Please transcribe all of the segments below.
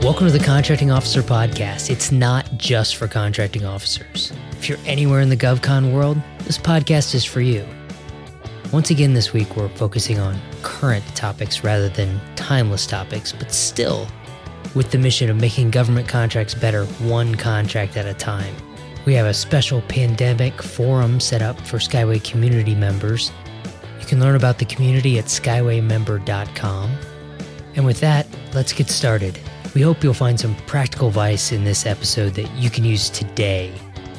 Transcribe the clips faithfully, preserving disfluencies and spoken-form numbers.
Welcome to the Contracting Officer Podcast. It's not just for contracting officers. If you're anywhere in the GovCon world, this podcast is for you. Once again this week, we're focusing on current topics rather than timeless topics, but still with the mission of making government contracts better one contract at a time. We have a special pandemic forum set up for Skyway community members. You can learn about the community at skyway member dot com. And with that, let's get started. We hope you'll find some practical advice in this episode that you can use today.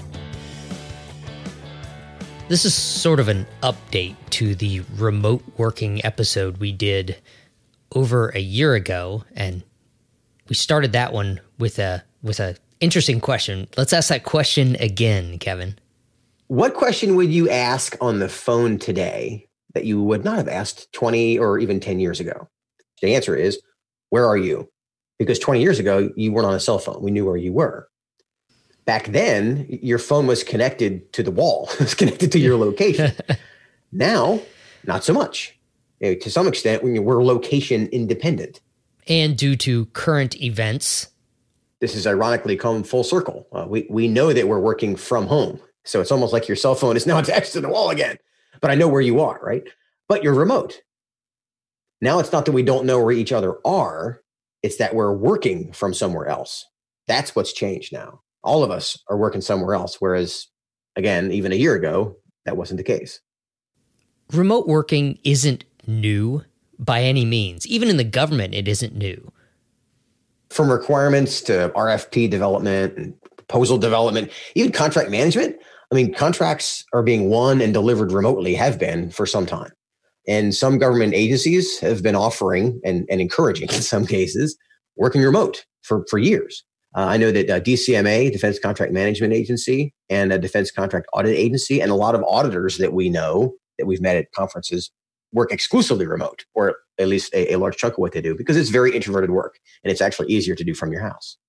This is sort of an update to the remote working episode we did over a year ago, and we started that one with a with a interesting question. Let's ask that question again, Kevin. What question would you ask on the phone today that you would not have asked twenty or even ten years ago? The answer is, where are you? Because twenty years ago, you weren't on a cell phone. We knew where you were. Back then, your phone was connected to the wall. It was connected to your location. Now, not so much. You know, to some extent, we're location independent. And due to current events, this has ironically come full circle. Uh, we, we know that we're working from home. So it's almost like your cell phone is now attached to the wall again. But I know where you are, right? But you're remote. Now it's not that we don't know where each other are. It's that we're working from somewhere else. That's what's changed now. All of us are working somewhere else, whereas, again, even a year ago, that wasn't the case. Remote working isn't new by any means. Even in the government, it isn't new. From requirements to R F P development and proposal development, even contract management. I mean, contracts are being won and delivered remotely, have been for some time. And some government agencies have been offering and, and encouraging, in some cases, working remote for, for years. Uh, I know that uh, D C M A, Defense Contract Management Agency, and a Defense Contract Audit Agency, and a lot of auditors that we know that we've met at conferences work exclusively remote, or at least a, a large chunk of what they do, because it's very introverted work, and it's actually easier to do from your house.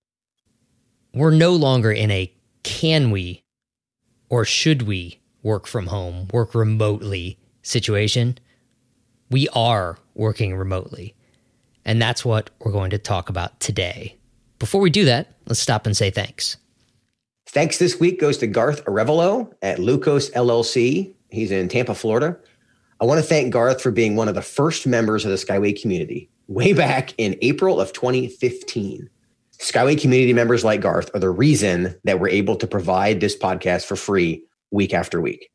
We're no longer in a can we or should we work from home, work remotely situation. We are working remotely, and that's what we're going to talk about today. Before we do that, let's stop and say thanks. Thanks this week goes to Garth Arevalo at Lucos L L C. He's in Tampa, Florida. I want to thank Garth for being one of the first members of the Skyway community way back in April of twenty fifteen. Skyway community members like Garth are the reason that we're able to provide this podcast for free week after week.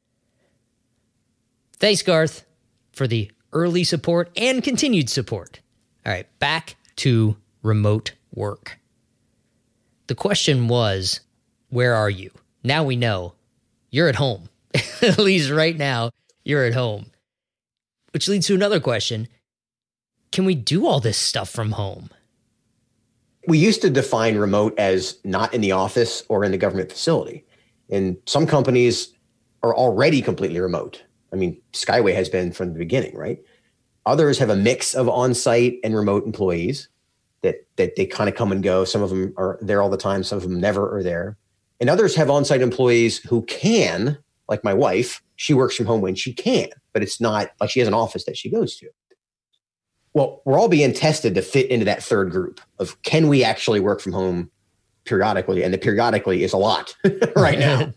Thanks, Garth, for the early support and continued support. All right, back to remote work. The question was, where are you? Now we know you're at home. At least right now, you're at home. Which leads to another question. Can we do all this stuff from home? We used to define remote as not in the office or in the government facility. And some companies are already completely remote. I mean, Skyway has been from the beginning, right? Others have a mix of on-site and remote employees that that they kind of come and go. Some of them are there all the time. Some of them never are there. And others have on-site employees who can, like my wife, she works from home when she can, but it's not like she has an office that she goes to. Well, we're all being tested to fit into that third group of can we actually work from home periodically? And the periodically is a lot right now.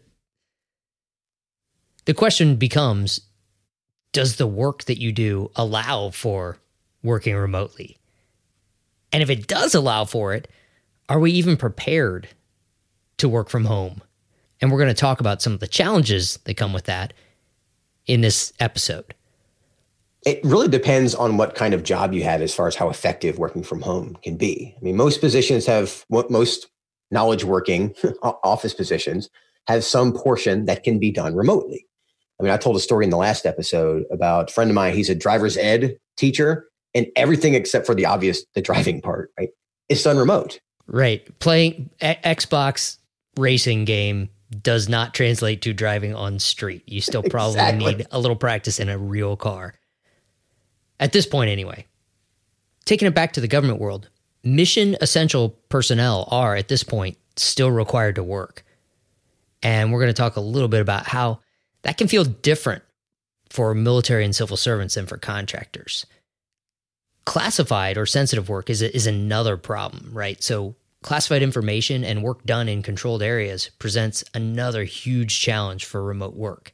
The question becomes, does the work that you do allow for working remotely? And if it does allow for it, are we even prepared to work from home? And we're going to talk about some of the challenges that come with that in this episode. It really depends on what kind of job you have as far as how effective working from home can be. I mean, most positions have, most knowledge working office positions have some portion that can be done remotely. I mean, I told a story in the last episode about a friend of mine. He's a driver's ed teacher, and everything except for the obvious, the driving part, right, is done remote. Right. Playing a- Xbox racing game does not translate to driving on street. You still probably exactly. need a little practice in a real car. At this point, anyway. Taking it back to the government world, mission essential personnel are, at this point, still required to work. And we're going to talk a little bit about how that can feel different for military and civil servants than for contractors. Classified or sensitive work is a, is another problem, right? So classified information and work done in controlled areas presents another huge challenge for remote work.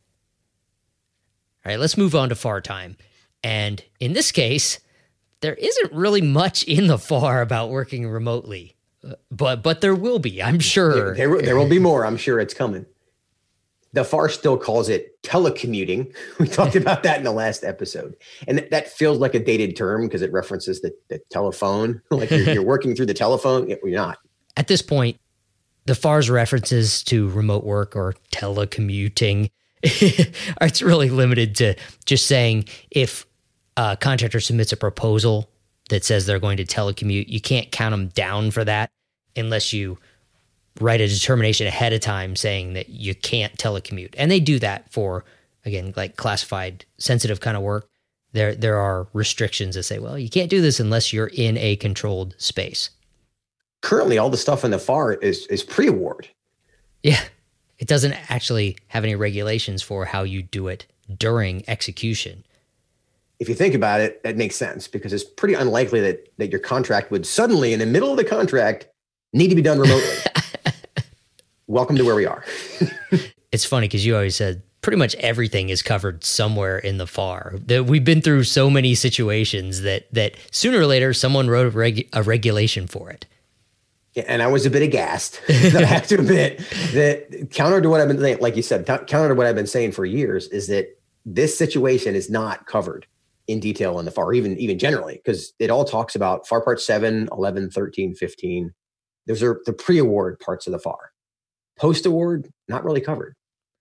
All right, let's move on to F A R time. And in this case, there isn't really much in the F A R about working remotely, but but there will be, I'm sure. There, there, there will be more. I'm sure it's coming. The F A R still calls it telecommuting. We talked about that in the last episode. And th- that feels like a dated term because it references the, the telephone. Like you're, you're working through the telephone. You're not. At this point, the F A R's references to remote work or telecommuting, it's really limited to just saying if a contractor submits a proposal that says they're going to telecommute, you can't count them down for that unless you write a determination ahead of time saying that you can't telecommute. And they do that for, again, like classified, sensitive kind of work. There there are restrictions that say, well, you can't do this unless you're in a controlled space. Currently, all the stuff in the F A R is, is pre-award. Yeah. It doesn't actually have any regulations for how you do it during execution. If you think about it, that makes sense because it's pretty unlikely that, that your contract would suddenly, in the middle of the contract, need to be done remotely. Welcome to where we are. It's funny because you always said pretty much everything is covered somewhere in the F A R. That we've been through so many situations that that sooner or later someone wrote a, reg, a regulation for it. Yeah, and I was a bit aghast, I have to admit, that counter to what I've been saying, like you said, t- counter to what I've been saying for years, is that this situation is not covered in detail in the F A R, even, even generally, because it all talks about F A R Part seven, eleven, thirteen, fifteen. Those are the pre-award parts of the F A R. Post-award, not really covered.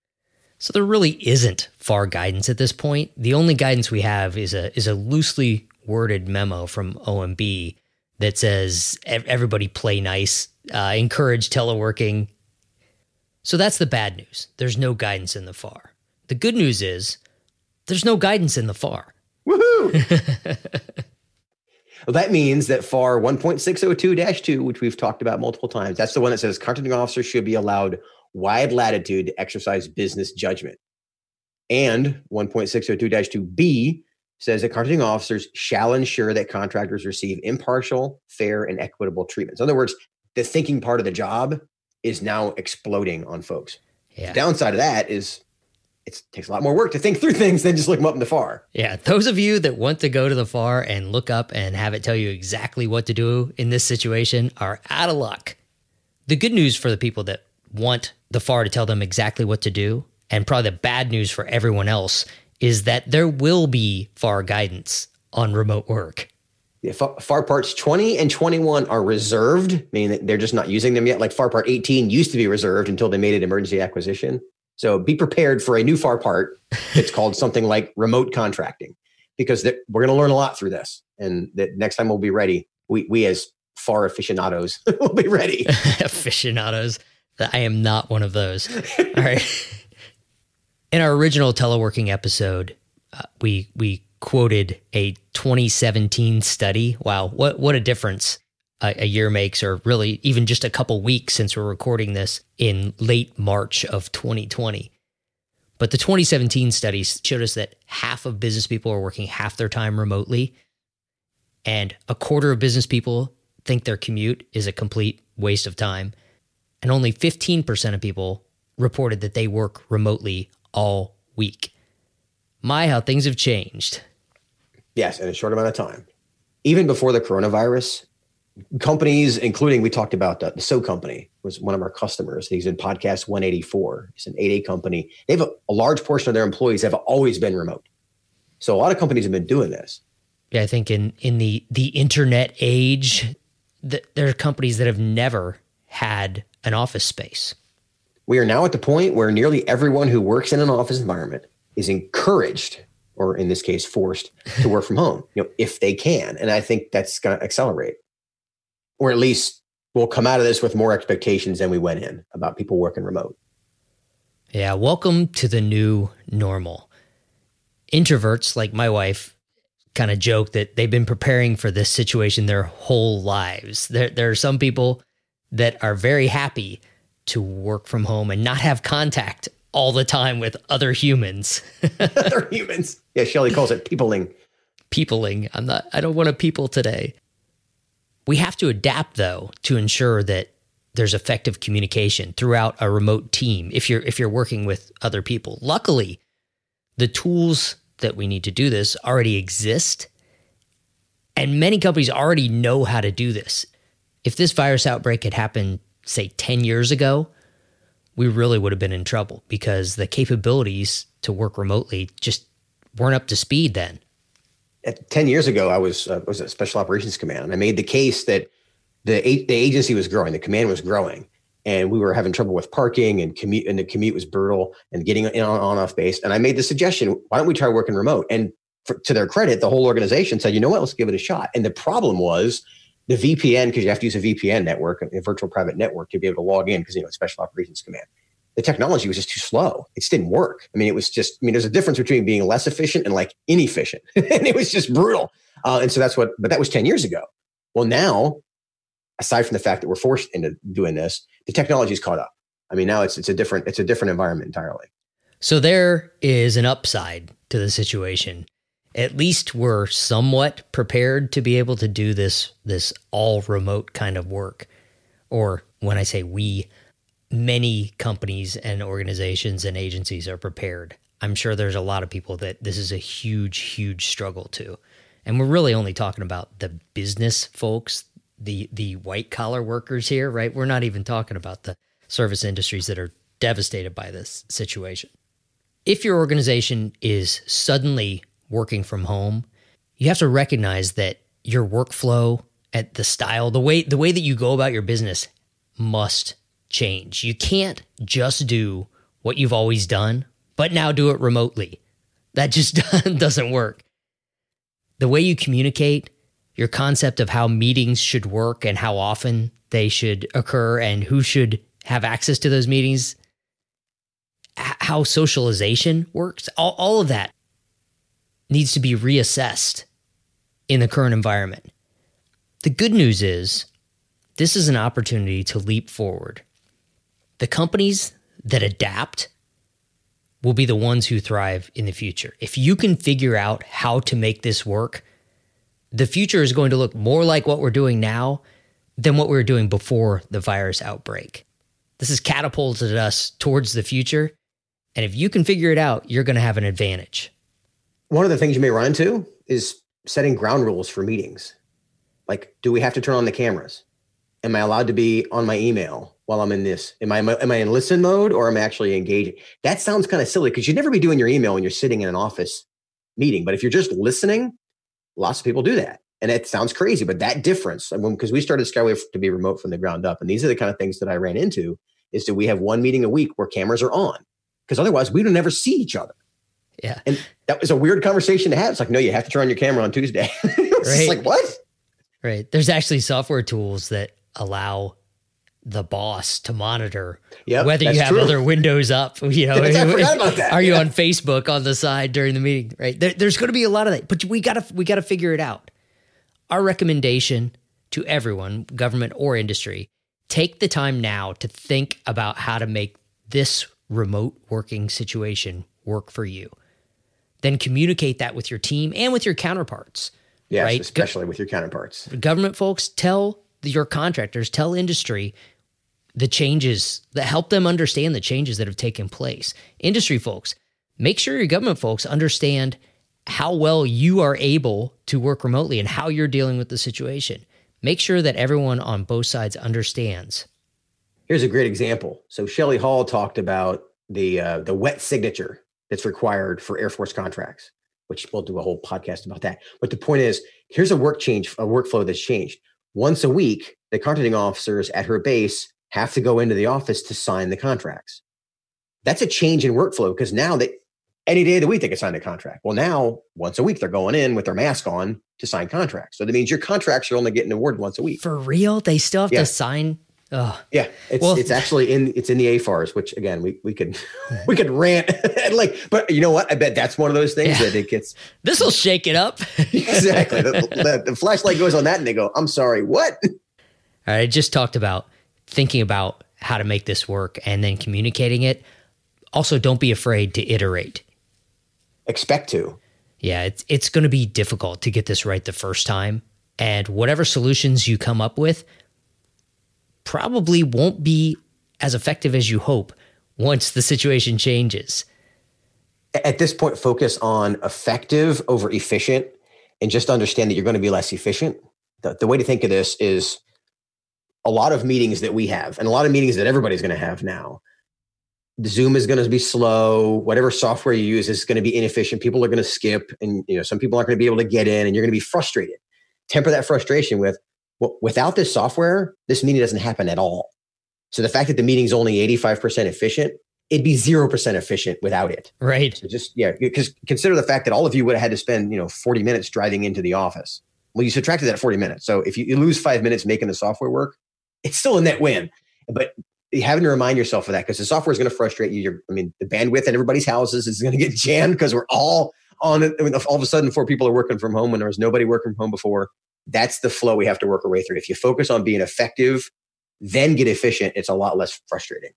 So there really isn't F A R guidance at this point. The only guidance we have is a is a loosely worded memo from O M B that says everybody play nice, uh, encourage teleworking. So that's the bad news. There's no guidance in the F A R. The good news is there's no guidance in the F A R. Woohoo! Well, that means that F A R one point six oh two dash two, which we've talked about multiple times, that's the one that says contracting officers should be allowed wide latitude to exercise business judgment. And one point six oh two dash two B says that contracting officers shall ensure that contractors receive impartial, fair, and equitable treatment. So in other words, the thinking part of the job is now exploding on folks. Yeah. The downside of that is it takes a lot more work to think through things than just look them up in the F A R. Yeah, those of you that want to go to the F A R and look up and have it tell you exactly what to do in this situation are out of luck. The good news for the people that want the F A R to tell them exactly what to do, and probably the bad news for everyone else, is that there will be F A R guidance on remote work. Yeah, F A R Parts twenty and twenty-one are reserved, meaning that they're just not using them yet. Like F A R Part eighteen used to be reserved until they made it emergency acquisition. So be prepared for a new F A R part. It's called something like remote contracting, because th- we're going to learn a lot through this. And that next time we'll be ready. We we as F A R aficionados will be ready. Aficionados. I am not one of those. All right. In our original teleworking episode, uh, we we quoted a twenty seventeen study. Wow, what what a difference a, a year makes, or really even just a couple weeks since we're recording this in late March of twenty twenty. But the twenty seventeen study showed us that half of business people are working half their time remotely, and a quarter of business people think their commute is a complete waste of time, and only fifteen percent of people reported that they work remotely all week. My, how things have changed. Yes, in a short amount of time. Even before the coronavirus, companies, including, we talked about the, the So Company was one of our customers. He's in podcast one eighty-four. It's an eight A company. They have a, a large portion of their employees have always been remote. So a lot of companies have been doing this. Yeah, I think in, in the, the internet age, th- there are companies that have never had an office space. We are now at the point where nearly everyone who works in an office environment is encouraged, or in this case, forced to work from home, you know, if they can. And I think that's going to accelerate, or at least we'll come out of this with more expectations than we went in about people working remote. Yeah. Welcome to the new normal. Introverts like my wife kind of joke that they've been preparing for this situation their whole lives. There, there are some people that are very happy to work from home and not have contact all the time with other humans. Other humans. Yeah, Shelley calls it peopling. peopling. I'm not, I don't want to people today. We have to adapt though to ensure that there's effective communication throughout a remote team if you're if you're working with other people. Luckily, the tools that we need to do this already exist, and many companies already know how to do this. If this virus outbreak had happened, say, ten years ago, we really would have been in trouble because the capabilities to work remotely just weren't up to speed then. At ten years ago, I was uh, was at Special Operations Command, and I made the case that the the agency was growing, the command was growing, and we were having trouble with parking and commute, and the commute was brutal and getting in on, on off base. And I made the suggestion, why don't we try working remote? And for, to their credit, the whole organization said, you know what, let's give it a shot. And the problem was the V P N, because you have to use a V P N network, a virtual private network, to be able to log in because, you know, it's Special Operations Command. The technology was just too slow. It just didn't work. I mean, it was just, I mean, there's a difference between being less efficient and like inefficient. And it was just brutal. Uh, and so that's what, but that was ten years ago. Well, now, aside from the fact that we're forced into doing this, the technology's caught up. I mean, now it's it's a different it's a different environment entirely. So there is an upside to the situation. At least we're somewhat prepared to be able to do this this all remote kind of work. Or when I say we, many companies and organizations and agencies are prepared. I'm sure there's a lot of people that this is a huge, huge struggle to. And we're really only talking about the business folks, the the white collar workers here, right? We're not even talking about the service industries that are devastated by this situation. If your organization is suddenly working from home, you have to recognize that your workflow, at the style, the way the way that you go about your business must change. You can't just do what you've always done, but now do it remotely. That just doesn't work. The way you communicate, your concept of how meetings should work and how often they should occur and who should have access to those meetings, how socialization works, all, all of that needs to be reassessed in the current environment. The good news is this is an opportunity to leap forward. The companies that adapt will be the ones who thrive in the future. If you can figure out how to make this work, the future is going to look more like what we're doing now than what we were doing before the virus outbreak. This has catapulted us towards the future. And if you can figure it out, you're going to have an advantage. One of the things you may run into is setting ground rules for meetings. Like, do we have to turn on the cameras? Am I allowed to be on my email while I'm in this? Am I am I in listen mode or am I actually engaging? That sounds kind of silly because you'd never be doing your email when you're sitting in an office meeting. But if you're just listening, lots of people do that. And it sounds crazy, but that difference, because we started Skyway to be remote from the ground up. And these are the kind of things that I ran into is that we have one meeting a week where cameras are on because otherwise we would never see each other. Yeah. And that was a weird conversation to have. It's like, no, you have to turn on your camera on Tuesday. It's right. like, what? Right. There's actually software tools that allow the boss to monitor yep, whether you have true. other windows up. You know, I forgot about that. Are yeah. you on Facebook on the side during the meeting? Right. There, there's going to be a lot of that, but we gotta we gotta figure it out. Our recommendation to everyone, government or industry, take the time now to think about how to make this remote working situation work for you. Then communicate that with your team and with your counterparts. Yes, right? especially Go- with your counterparts. Government folks, tell your contractors, tell industry the changes, that help them understand the changes that have taken place. Industry folks, make sure your government folks understand how well you are able to work remotely and how you're dealing with the situation. Make sure that everyone on both sides understands. Here's a great example. So Shelley Hall talked about the uh, the wet signature that's required for Air Force contracts, which we'll do a whole podcast about that. But the point is, here's a work change, a workflow that's changed. Once a week, the contracting officers at her base have to go into the office to sign the contracts. That's a change in workflow because now they any day of the week they can sign a contract. Well, now once a week they're going in with their mask on to sign contracts. So that means your contracts are only getting awarded once a week. For real? They still have yeah. to sign? Oh. Yeah, it's well, it's actually in it's in the A F A Rs, which again we we could we could rant and like, but you know what? I bet that's one of those things yeah. that it gets. This will shake it up. Exactly. The, the, the flashlight goes on that, and they go, "I'm sorry, what?" All right, I just talked about thinking about how to make this work and then communicating it. Also, don't be afraid to iterate. Expect to. Yeah, it's it's going to be difficult to get this right the first time. And whatever solutions you come up with probably won't be as effective as you hope once the situation changes. At this point, focus on effective over efficient and just understand that you're going to be less efficient. The, the way to think of this is a lot of meetings that we have and a lot of meetings that everybody's going to have now. Zoom is going to be slow. Whatever software you use is going to be inefficient. People are going to skip, and you know some people aren't going to be able to get in, and you're going to be frustrated. Temper that frustration with, well, without this software, this meeting doesn't happen at all. So the fact that the meeting's only eighty-five percent efficient, it'd be zero percent efficient without it. Right. So just, yeah, because consider the fact that all of you would have had to spend, you know, forty minutes driving into the office. Well, you subtracted that forty minutes. So if you, you lose five minutes making the software work, it's still a net win. But you having to remind yourself of that because the software is going to frustrate you. You're, I mean, the bandwidth at everybody's houses is going to get jammed because we're all on it. I mean, all of a sudden, four people are working from home when there was nobody working from home before. That's the flow we have to work our way through. If you focus on being effective, then get efficient, it's a lot less frustrating.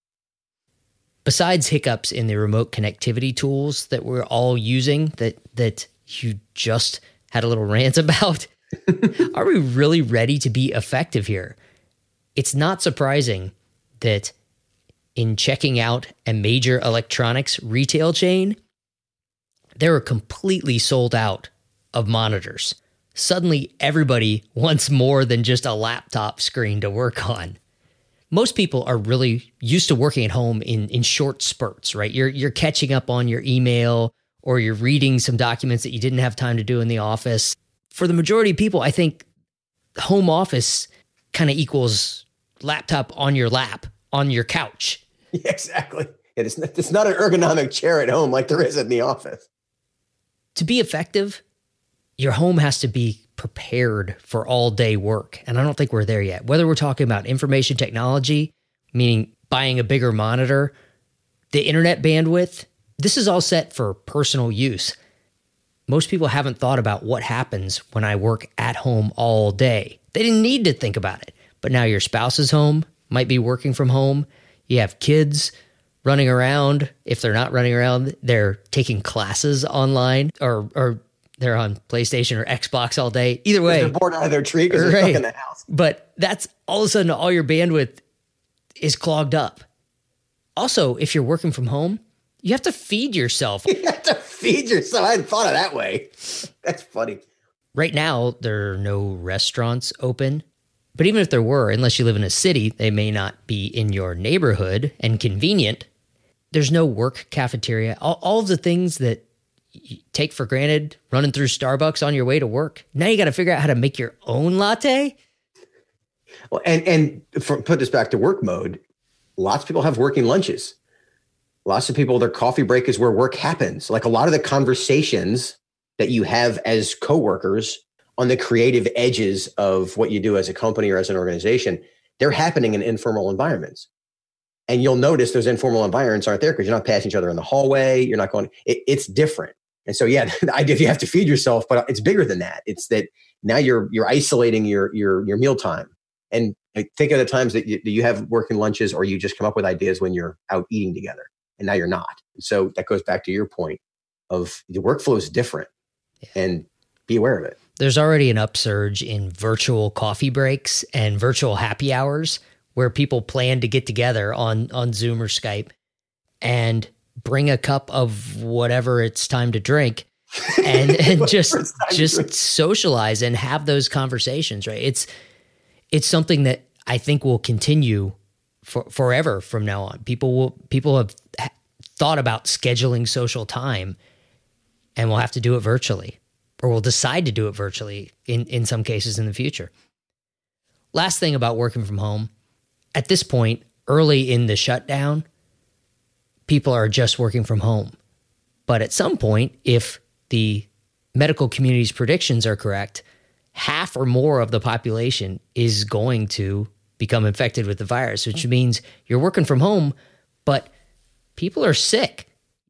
Besides hiccups in the remote connectivity tools that we're all using that that you just had a little rant about, are we really ready to be effective here? It's not surprising that in checking out a major electronics retail chain, they were completely sold out of monitors. Suddenly, everybody wants more than just a laptop screen to work on. Most people are really used to working at home in, in short spurts, right? You're you're catching up on your email or you're reading some documents that you didn't have time to do in the office. For the majority of people, I think home office kind of equals laptop on your lap, on your couch. Yeah, exactly. It is not, it's not an ergonomic chair at home like there is in the office. To be effective, your home has to be prepared for all day work. And I don't think we're there yet. Whether we're talking about information technology, meaning buying a bigger monitor, the internet bandwidth, this is all set for personal use. Most people haven't thought about what happens when I work at home all day. They didn't need to think about it. But now your spouse is home, might be working from home. You have kids running around. If they're not running around, they're taking classes online or or they're on PlayStation or Xbox all day. Either way. They're bored out of their tree because they're right. stuck in the house. But that's all of a sudden all your bandwidth is clogged up. Also, if you're working from home, you have to feed yourself. You have to feed yourself. I hadn't thought of that way. That's funny. Right now, there are no restaurants open. But even if there were, unless you live in a city, they may not be in your neighborhood and convenient. There's no work cafeteria. All, all of the things that you take for granted, running through Starbucks on your way to work. Now you got to figure out how to make your own latte. Well, and and for, put this back to work mode, lots of people have working lunches. Lots of people, their coffee break is where work happens. Like a lot of the conversations that you have as coworkers on the creative edges of what you do as a company or as an organization, they're happening in informal environments. And you'll notice those informal environments aren't there because you're not passing each other in the hallway. You're not going, it, it's different. And so, yeah, the idea you have to feed yourself, but it's bigger than that. It's that now you're you're isolating your your your meal time. And think of the times that you, that you have working lunches or you just come up with ideas when you're out eating together. And now you're not. So that goes back to your point of the workflow is different. Yeah. And be aware of it. There's already an upsurge in virtual coffee breaks and virtual happy hours where people plan to get together on, on Zoom or Skype and bring a cup of whatever it's time to drink and, and just just socialize and have those conversations, right? It's it's something that I think will continue for forever from now on. People will people have thought about scheduling social time and we'll have to do it virtually. Or we'll decide to do it virtually in, in some cases in the future. Last thing about working from home, at this point, early in the shutdown, people are just working from home. But at some point, if the medical community's predictions are correct, half or more of the population is going to become infected with the virus, which means you're working from home, but people are sick.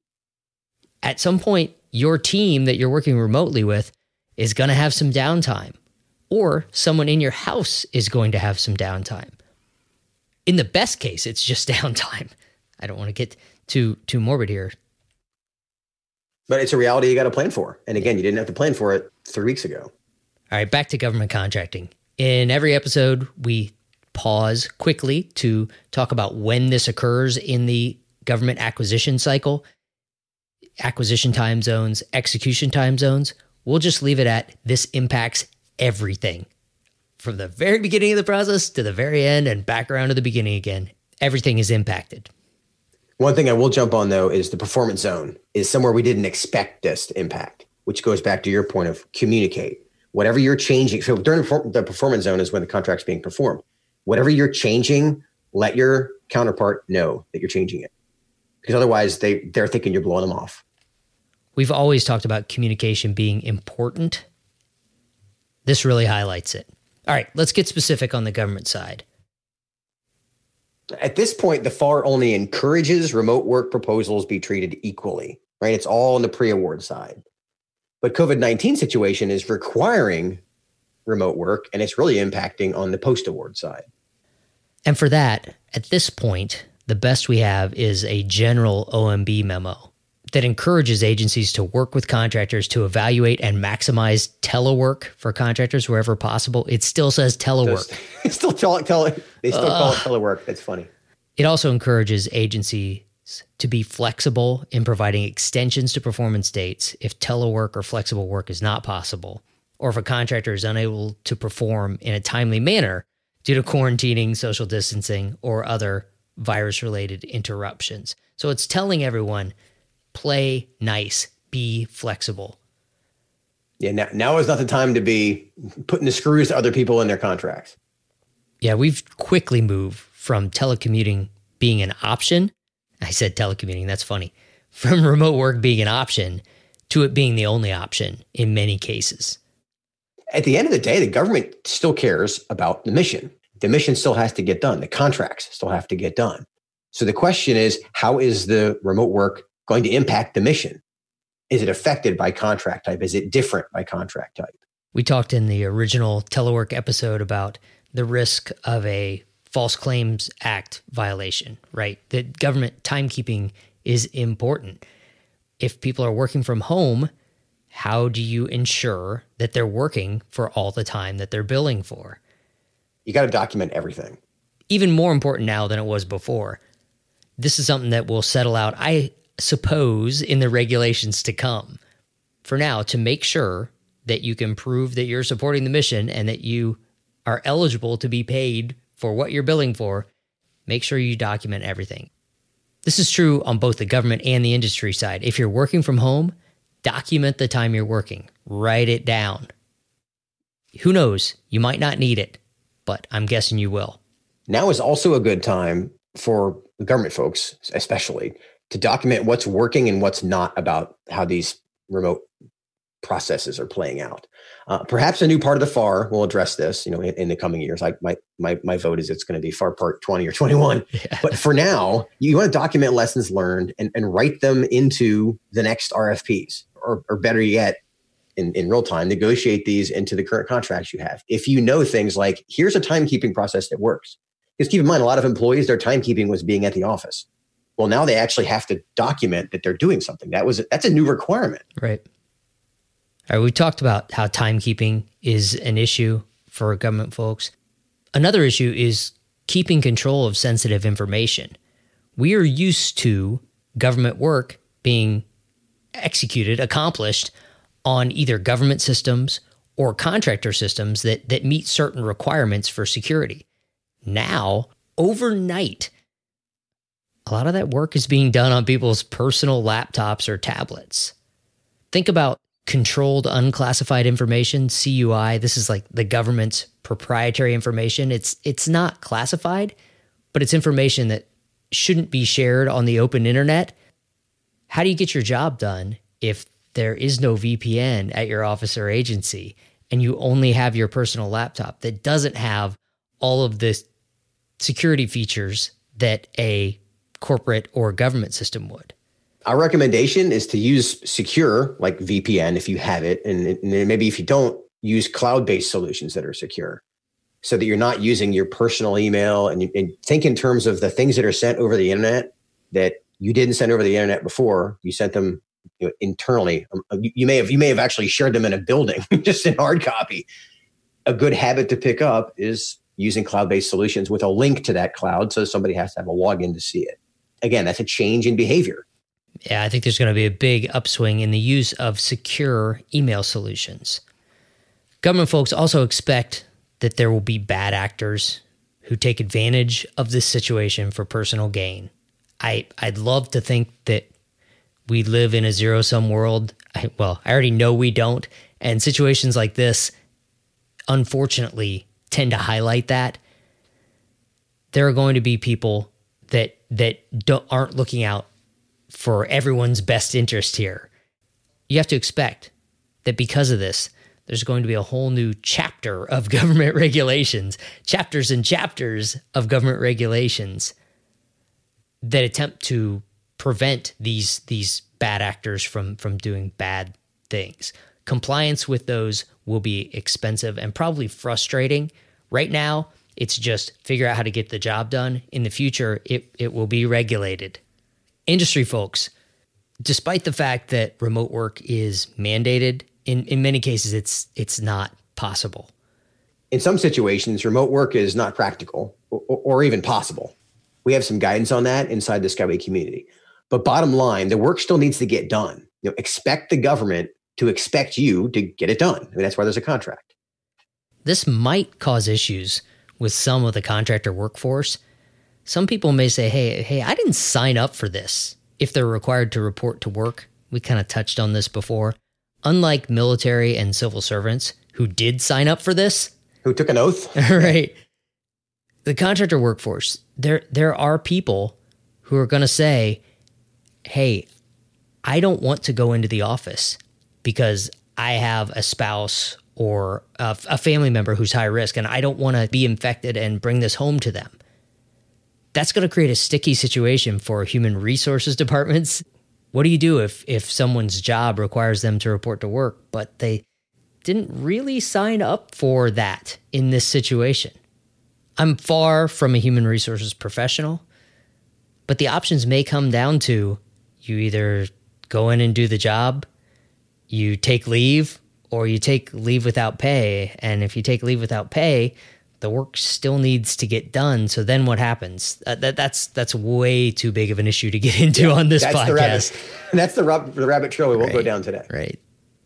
At some point, your team that you're working remotely with is going to have some downtime, or someone in your house is going to have some downtime. In the best case, it's just downtime. I don't want to get too too morbid here. But it's a reality you got to plan for. And again, you didn't have to plan for it three weeks ago. All right, back to government contracting. In every episode, we pause quickly to talk about when this occurs in the government acquisition cycle, acquisition time zones, execution time zones. We'll just leave it at this impacts everything. From the very beginning of the process to the very end and back around to the beginning again, everything is impacted. One thing I will jump on, though, is the performance zone is somewhere we didn't expect this to impact, which goes back to your point of communicate. Whatever you're changing, so during the performance zone is when the contract's being performed. Whatever you're changing, let your counterpart know that you're changing it. Because otherwise, they, they're thinking you're blowing them off. We've always talked about communication being important. This really highlights it. All right, let's get specific on the government side. At this point, the F A R only encourages remote work proposals be treated equally, right? It's all on the pre-award side. But COVID nineteen situation is requiring remote work, and it's really impacting on the post-award side. And for that, at this point, the best we have is a general O M B memo that encourages agencies to work with contractors to evaluate and maximize telework for contractors wherever possible. It still says telework. It's still tele, tele, they still uh, call it telework. That's funny. It also encourages agencies to be flexible in providing extensions to performance dates if telework or flexible work is not possible, or if a contractor is unable to perform in a timely manner due to quarantining, social distancing, or other virus-related interruptions. So it's telling everyone, play nice, be flexible. Yeah, now, now is not the time to be putting the screws to other people in their contracts. Yeah, we've quickly moved from telecommuting being an option. I said telecommuting, that's funny. From remote work being an option to it being the only option in many cases. At the end of the day, the government still cares about the mission. The mission still has to get done. The contracts still have to get done. So the question is, how is the remote work going to impact the mission? Is it affected by contract type? Is it different by contract type? We talked in the original telework episode about the risk of a False Claims Act violation, right? That government timekeeping is important. If people are working from home, how do you ensure that they're working for all the time that they're billing for? You got to document everything. Even more important now than it was before. This is something that will settle out, I suppose, in the regulations to come. For now, to make sure that you can prove that you're supporting the mission and that you are eligible to be paid for what you're billing for, make sure you document everything. This is true on both the government and the industry side. If you're working from home, document the time you're working. Write it down. Who knows? You might not need it, but I'm guessing you will. Now is also a good time for the government folks, especially, to document what's working and what's not about how these remote processes are playing out. Uh, perhaps a new part of the F A R will address this, you know, in, in the coming years. I, my, my, my vote is it's going to be F A R Part twenty or twenty-one. Yeah. But for now, you want to document lessons learned and, and write them into the next R F Ps, or, or better yet, in, in real time, negotiate these into the current contracts you have. If you know things like, here's a timekeeping process that works. Because keep in mind, a lot of employees, their timekeeping was being at the office. Well, now they actually have to document that they're doing something. That was that's a new requirement. Right. All right, we talked about how timekeeping is an issue for government folks. Another issue is keeping control of sensitive information. We are used to government work being executed, accomplished on either government systems or contractor systems that, that meet certain requirements for security. Now, overnight, a lot of that work is being done on people's personal laptops or tablets. Think about controlled unclassified information, C U I. This is like the government's proprietary information. It's it's not classified, but it's information that shouldn't be shared on the open internet. How do you get your job done if there is no V P N at your office or agency and you only have your personal laptop that doesn't have all of the security features that a corporate or government system would? Our recommendation is to use secure, like V P N, if you have it. And, and maybe if you don't, use cloud-based solutions that are secure so that you're not using your personal email. And, you, and think in terms of the things that are sent over the internet that you didn't send over the internet before. You sent them you know, internally. Um, you, you may have you may have actually shared them in a building, just in hard copy. A good habit to pick up is using cloud-based solutions with a link to that cloud, so somebody has to have a login to see it. Again, that's a change in behavior. Yeah, I think there's going to be a big upswing in the use of secure email solutions. Government folks also expect that there will be bad actors who take advantage of this situation for personal gain. I, I'd love to think that we live in a zero-sum world. I, well, I already know we don't. And situations like this, unfortunately, tend to highlight that. There are going to be people that that don't, aren't looking out for everyone's best interest here. You have to expect that because of this, there's going to be a whole new chapter of government regulations, chapters and chapters of government regulations that attempt to prevent these these bad actors from from doing bad things. Compliance with those will be expensive and probably frustrating. Right now, it's just figure out how to get the job done. In the future, it, it will be regulated. Industry folks, despite the fact that remote work is mandated, in, in many cases, it's it's not possible. In some situations, remote work is not practical or, or even possible. We have some guidance on that inside the Skyway community. But bottom line, the work still needs to get done. You know, expect the government to expect you to get it done. I mean, that's why there's a contract. This might cause issues with some of the contractor workforce. Some people may say, hey, hey, I didn't sign up for this if they're required to report to work. We kind of touched on this before. Unlike military and civil servants who did sign up for this. Who took an oath. Right. The contractor workforce, there, there are people who are going to say, hey, I don't want to go into the office because I have a spouse or a, a family member who's high risk and I don't want to be infected and bring this home to them. That's going to create a sticky situation for human resources departments. What do you do if if someone's job requires them to report to work, but they didn't really sign up for that in this situation? I'm far from a human resources professional, but the options may come down to you either go in and do the job, you take leave, or you take leave without pay. And if you take leave without pay, the work still needs to get done. So then what happens? Uh, that, that's that's way too big of an issue to get into yeah, on this that's podcast. The rabbit, that's the, rab- the rabbit trail we won't right, go down today. Right.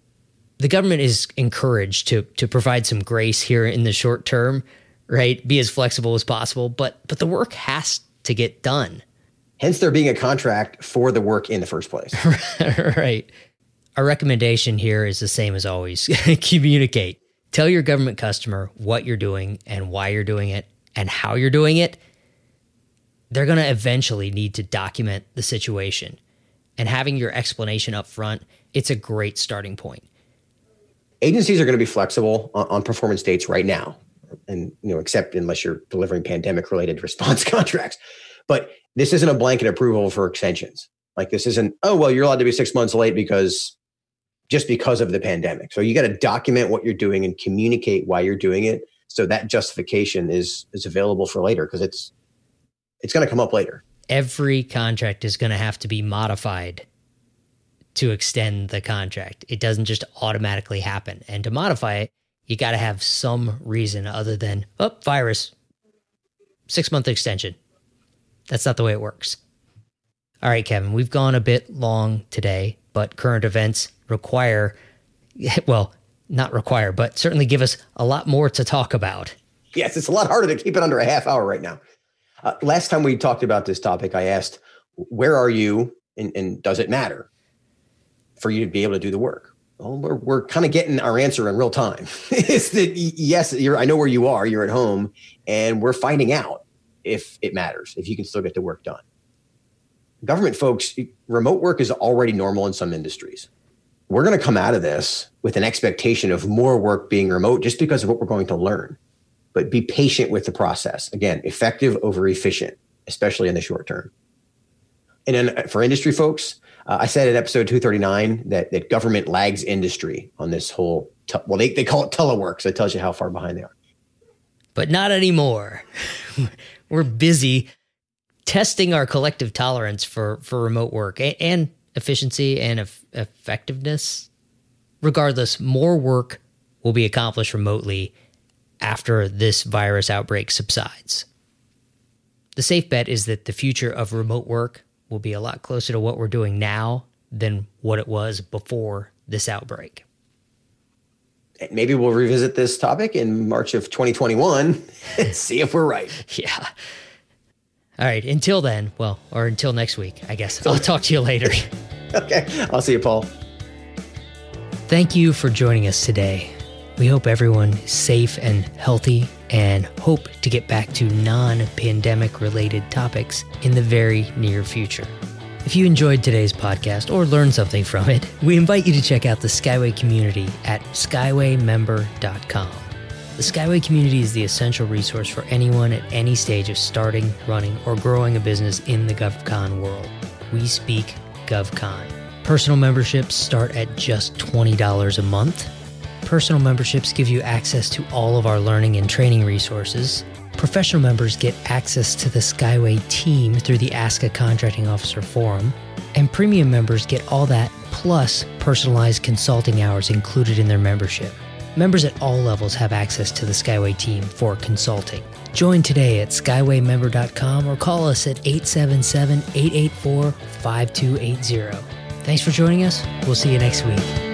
The government is encouraged to to provide some grace here in the short term, right? Be as flexible as possible, but but the work has to get done. Hence there being a contract for the work in the first place. Right. Our recommendation here is the same as always. Communicate. Tell your government customer what you're doing and why you're doing it and how you're doing it. They're going to eventually need to document the situation. And having your explanation up front, it's a great starting point. Agencies are going to be flexible on, on performance dates right now. And, you know, except unless you're delivering pandemic-related response contracts. But this isn't a blanket approval for extensions. Like this isn't, oh, well, you're allowed to be six months late because just because of the pandemic. So you got to document what you're doing and communicate why you're doing it. So that justification is is available for later because it's it's going to come up later. Every contract is going to have to be modified to extend the contract. It doesn't just automatically happen. And to modify it, you got to have some reason other than, oh, virus, six-month extension. That's not the way it works. All right, Kevin, we've gone a bit long today, but current events require, well, not require, but certainly give us a lot more to talk about. Yes, it's a lot harder to keep it under a half hour right now. Uh, last time we talked about this topic, I asked, where are you and, and does it matter for you to be able to do the work? Well, we're, we're kind of getting our answer in real time. It's that, yes, you're, I know where you are, you're at home, and we're finding out if it matters, if you can still get the work done. Government folks, remote work is already normal in some industries. We're going to come out of this with an expectation of more work being remote just because of what we're going to learn. But be patient with the process. Again, effective over efficient, especially in the short term. And then for industry folks, uh, I said in episode two thirty-nine that, that government lags industry on this whole, te- well, they, they call it telework, so it tells you how far behind they are. But not anymore. We're busy testing our collective tolerance for, for remote work and, and efficiency and eff- effectiveness. Regardless, more work will be accomplished remotely after this virus outbreak subsides. The safe bet is that the future of remote work will be a lot closer to what we're doing now than what it was before this outbreak. Maybe we'll revisit this topic in March of twenty twenty-one and see if we're right. Yeah. All right. Until then, well, or until next week, I guess. I'll talk to you later. Okay. I'll see you, Paul. Thank you for joining us today. We hope everyone is safe and healthy and hope to get back to non-pandemic related topics in the very near future. If you enjoyed today's podcast or learned something from it, we invite you to check out the Skyway community at skyway member dot com. The Skyway community is the essential resource for anyone at any stage of starting, running, or growing a business in the GovCon world. We speak GovCon. Personal memberships start at just twenty dollars a month. Personal memberships give you access to all of our learning and training resources. Professional members get access to the Skyway team through the Ask a Contracting Officer forum. And premium members get all that plus personalized consulting hours included in their membership. Members at all levels have access to the Skyway team for consulting. Join today at skyway member dot com or call us at eight seven seven, eight eight four, five two eight zero. Thanks for joining us. We'll see you next week.